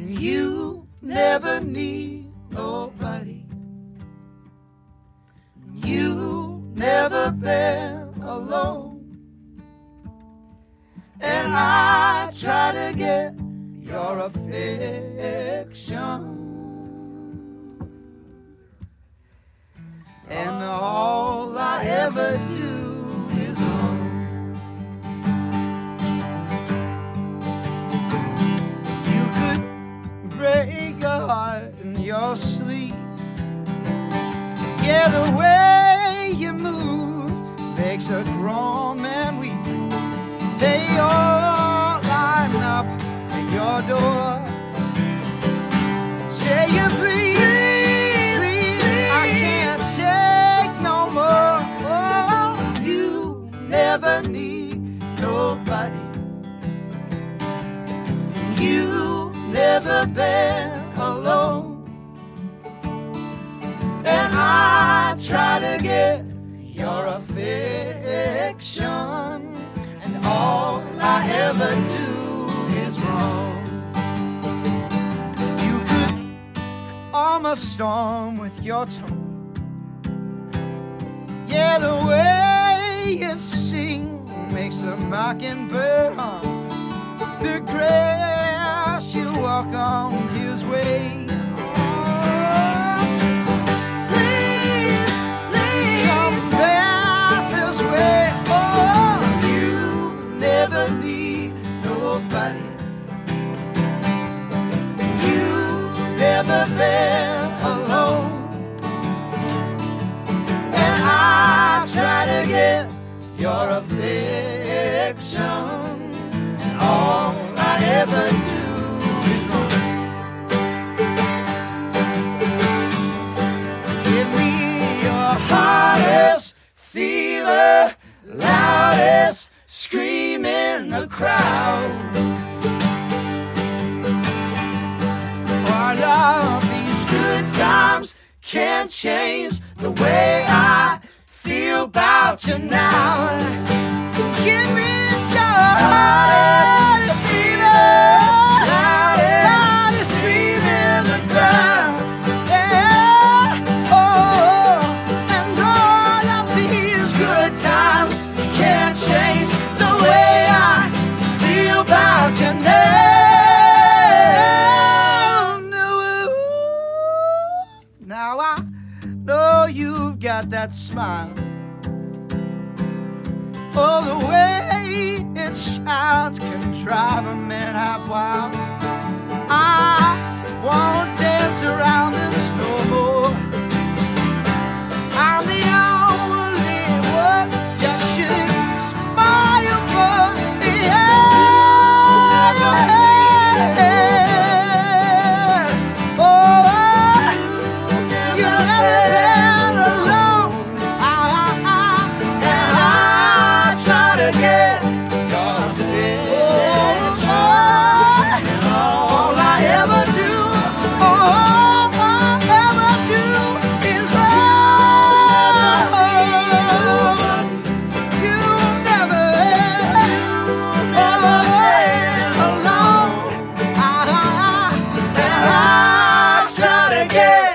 You never need nobody. You never been alone. And I try to get your affection. And all I ever do is wrong. You could break a heart in your sleep. Yeah, the way you move makes a grown man weep. They all line up at your door. Say you please. Never need nobody. You never been alone. And I try to get your affection. And all I ever do is wrong. You could calm a storm with your tone. Yeah, the way you sing makes a mockingbird hum. The grass you walk on gives way. Oh, so please, come back this way. Oh, you never need nobody. You never been alone. And I try to get your affection, and all I ever do is wrong. Give me your hottest fever, loudest scream in the crowd. All of these good times can't change the way I feel about you now. Give me your loudest screaming, loudest screaming in the ground. Yeah, oh, and all of these good times can't change the way I feel about you now. Now I know you've got that smile. Oh, the way it shines can drive a man half wild. I won't dance around this no more. I'm the only one you should smile for. Yeah. Oh, you've never been alone. And I try to get your affection. And all I ever do, all I ever do is love. You never been alone. And I try to get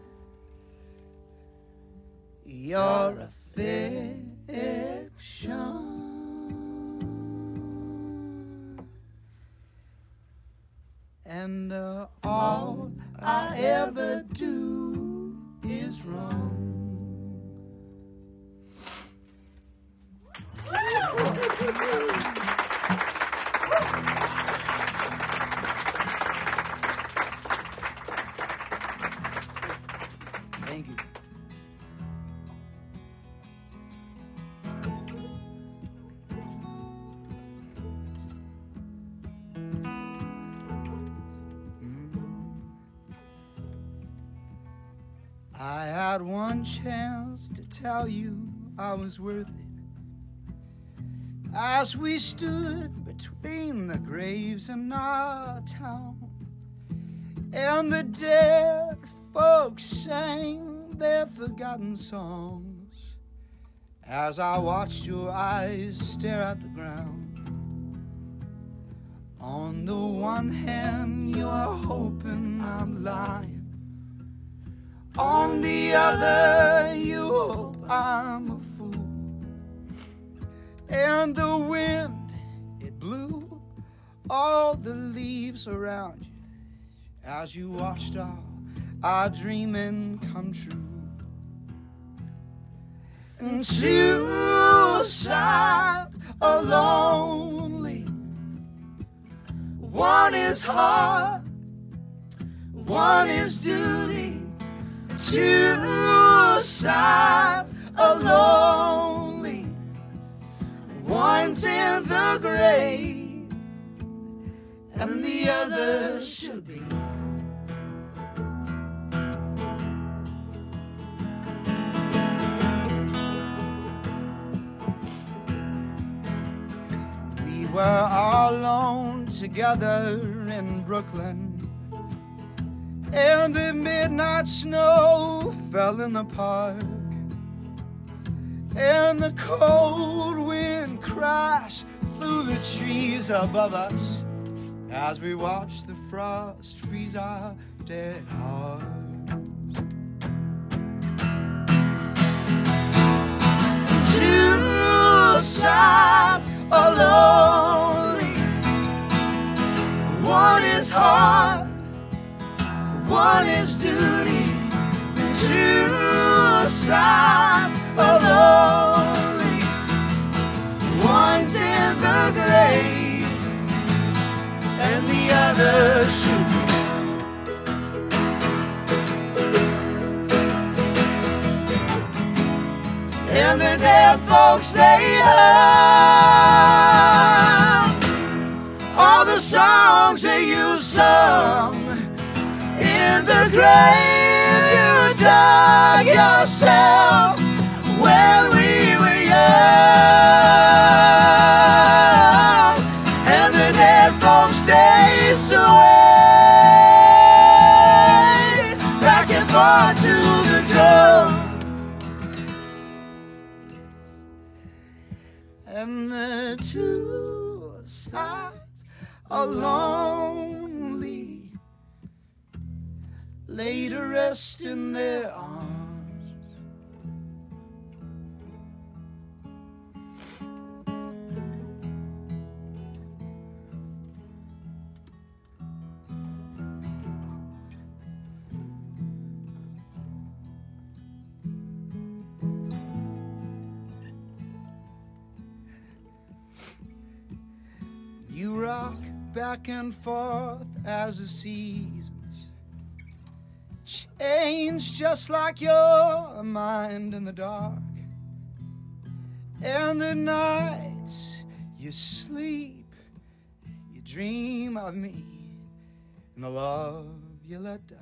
your affection. And all I ever do is wrong. Thank you. I had one chance to tell you I was worth it. As we stood between the graves in our town, and the dead folks sang their forgotten songs, as I watched your eyes stare at the ground. On the one hand, you're hoping I'm lying. On the other, you hope I'm a fool. And the wind, it blew all the leaves around you as you watched all our dreaming come true. And two sides are lonely. One is heart, one is duty. Two sides are lonely. One's in the grave, and the other should be. We were all alone together in Brooklyn, and the midnight snow fell in the park, and the cold wind crashed through the trees above us as we watched the frost freeze our dead hearts. Two sides are lonely. One is heart, one is duty. Two sides are lonely. One's in the grave, and the other should be. And the dead folks, they heard all the songs that you sung. In the grave you dug yourself when we were young. And the dead folks, they sway back and forth to the drum. And the two sides are lonely, lay to rest in their arms. You rock back and forth as the seasons change, just like your mind in the dark. And the nights you sleep, you dream of me and the love you let die.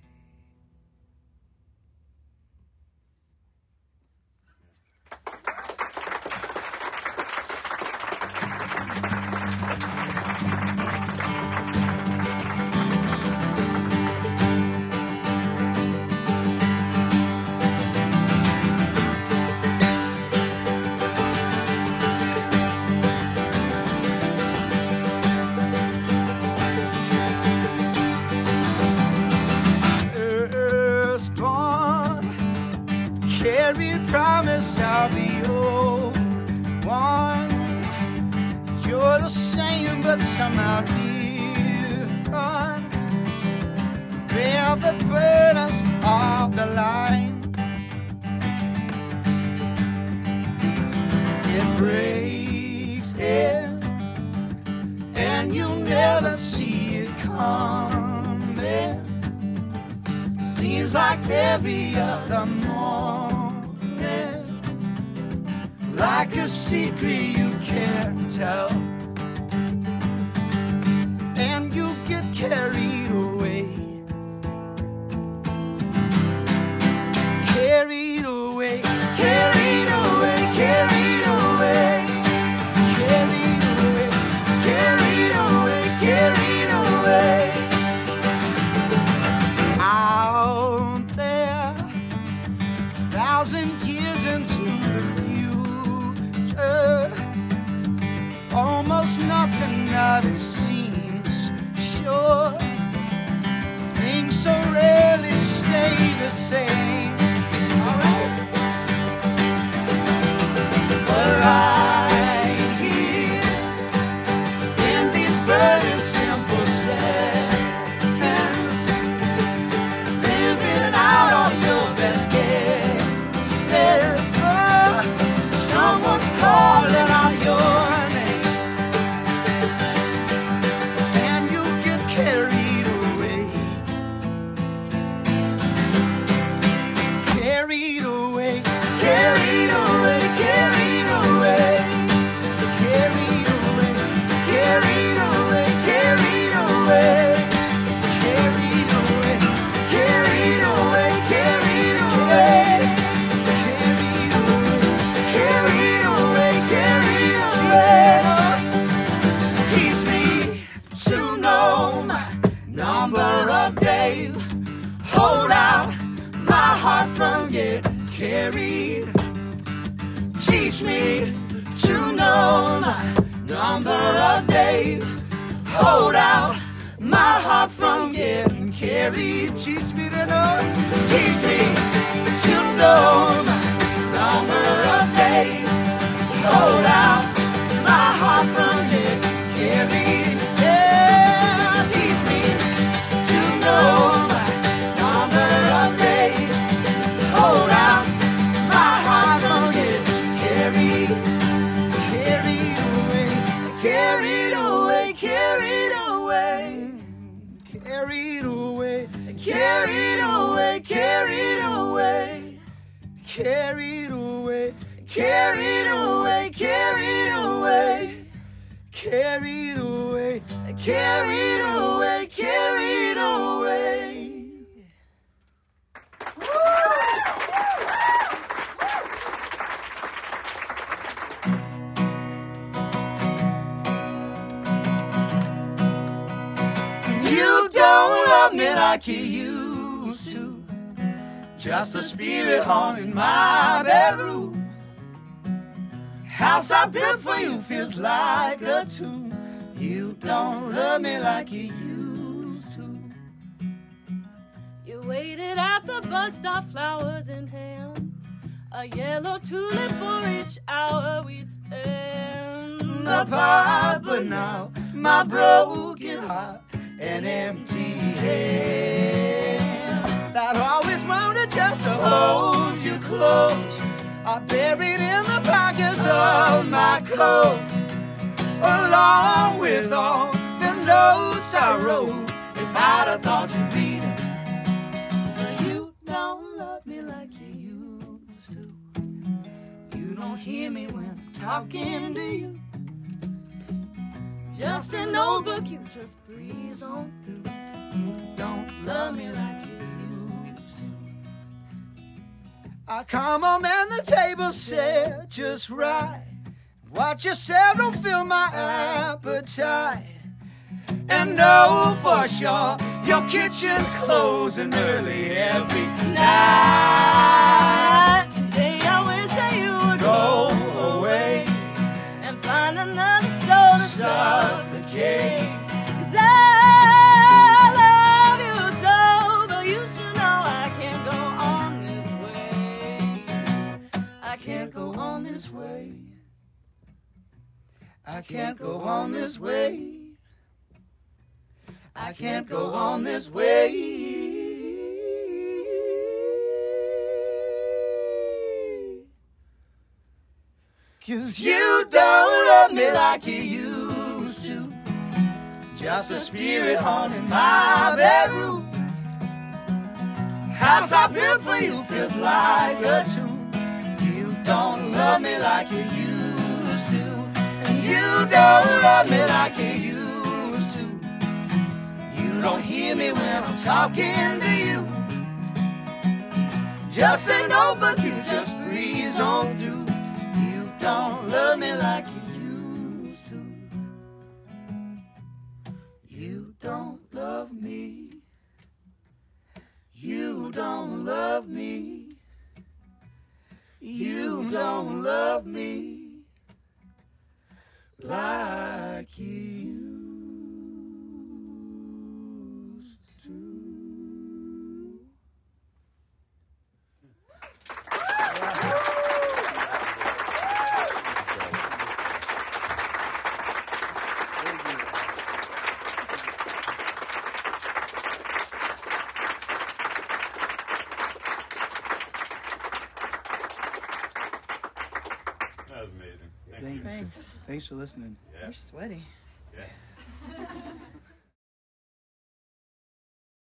Carried promise of the old one. You're the same but somehow different. Bear the burdens of the line. It breaks in, and you never see it coming. Seems like every other morning, like a secret you can't tell, and you get carried away, carried away, carried away, carried away, carried away, carried away, carried away. Out there, 1,000 years into the future, almost nothing I've seen. sure. Things so rarely stay the same. All right. But right here in these burning simple seconds, living out on your best guesses. Oh, someone's calling out your name, and you get carried away. Carried away, carried away, carried away, carried away, carried away, carried away, carried away, carried away, carried away, carried away, carried away. Teach me to know my number of days. Hold out my heart from getting carried. Teach me to know my number of days. Hold out my heart from getting carried. Teach me to know. Teach me to know my number of days. Hold out my heart from getting carried. Yeah, teach me to know my number of days. Hold out my heart from getting carried. Carried away, carried away, carried away, carried away, carried away, carried away, carried away, carried away, carried away, carried away, carried away, carried away. You don't love me like you used to. Just a spirit haunting my bedroom. House I built for you feels like a tomb. You don't love me like you used to. You waited at the bus stop, flowers in hand, a yellow tulip for each hour we'd spend Apart, but now my broken heart, an empty hand that always wanted just to hold you close, are buried in the pockets of my coat, along with all the notes I wrote. If I'd have thought you'd read them, but you don't love me like you used to. You don't hear me when I'm talking to you. Just an old book you just breeze on through. You don't love me like you used to. I come home and the table's set just right. Watch yourself, don't fill my appetite. And know for sure your kitchen's closing early every night. Today I wish that you would Go away and find another soul to suffocate. 'Cause I love you so, but you should know I can't go on this way. I can't go on this way. I can't go on this way. I can't go on this way. 'Cause you don't love me like you used to. Just a spirit haunting my bedroom. House I built for you feels like a tomb. You don't love me like you used to. And you don't love me like you used to. You don't hear me when I'm talking to you. Just an old book you just breeze on through. You don't love me like you used to. You don't love me. You don't love me. You don't love me like you. Thank you. Thanks. Thanks for listening. You're sweaty. Yeah.